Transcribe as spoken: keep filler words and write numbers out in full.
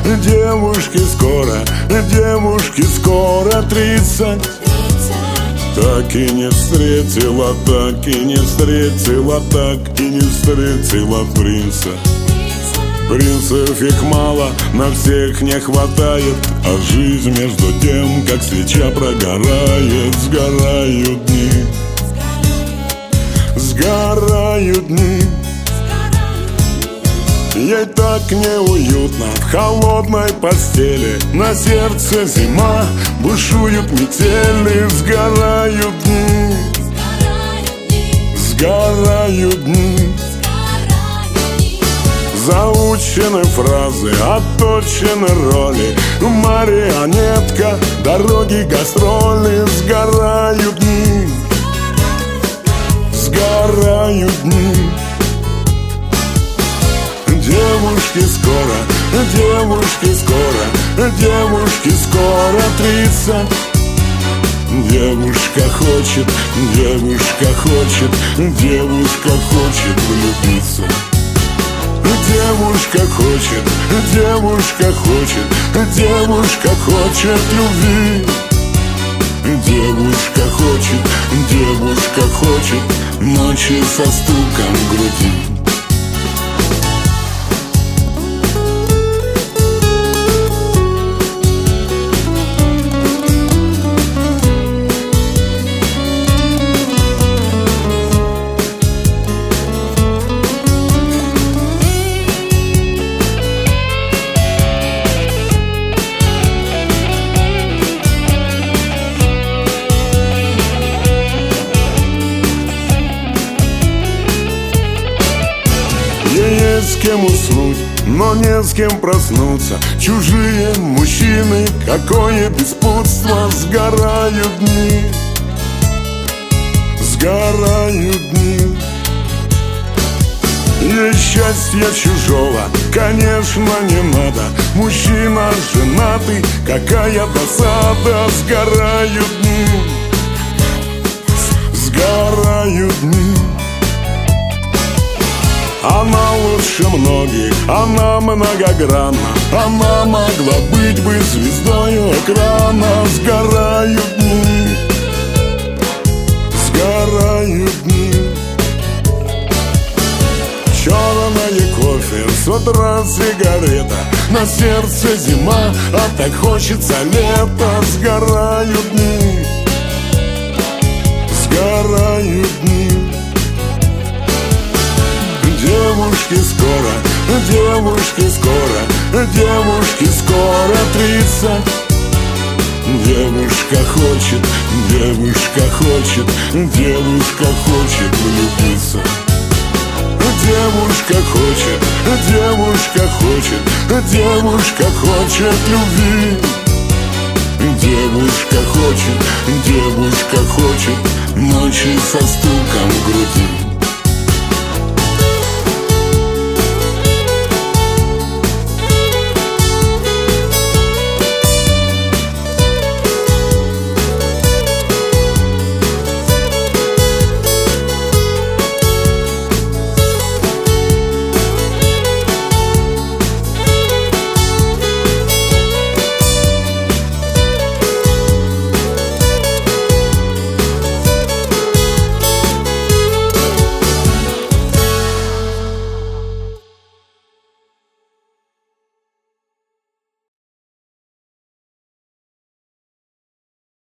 девушке скоро, девушке скоро тридцать. Так и не встретила, так и не встретила, так и не встретила принца. Принцев их мало, на всех не хватает, а жизнь между тем, как свеча прогорает. Сгорают дни, сгорают дни. Ей так неуютно в холодной постели, на сердце зима, бушуют метели. Сгорают дни, сгорают дни. Заучены фразы, отточены роли, марионетка, дороги, гастроли. Сгорают дни, сгорают дни. Девушки скоро, девушки скоро, девушки скоро тридцать. Девушка хочет, девушка хочет, девушка хочет влюбиться. Девушка хочет, девушка хочет, девушка хочет любви. Девушка хочет, девушка хочет ночи со стуком в груди. С кем уснуть, но не с кем проснуться. Чужие мужчины, какое беспутство. Сгорают дни, сгорают дни. Ей счастья чужого, конечно, не надо. Мужчина женатый, какая досада. Сгорают дни, сгорают дни. Она лучше многих, она многогранна, она могла быть бы звездою экрана. Сгорают дни, сгорают дни. Черное кофе, с утра сигарета, на сердце зима, а так хочется лето. Сгорают дни, сгорают дни. Девушки скоро, девушки скоро, девушки скоро тридцать. Девушка хочет, девушка хочет, девушка хочет влюбиться. Девушка хочет, девушка хочет, девушка хочет любви. Девушка хочет, девушка хочет ночи со стуком в груди.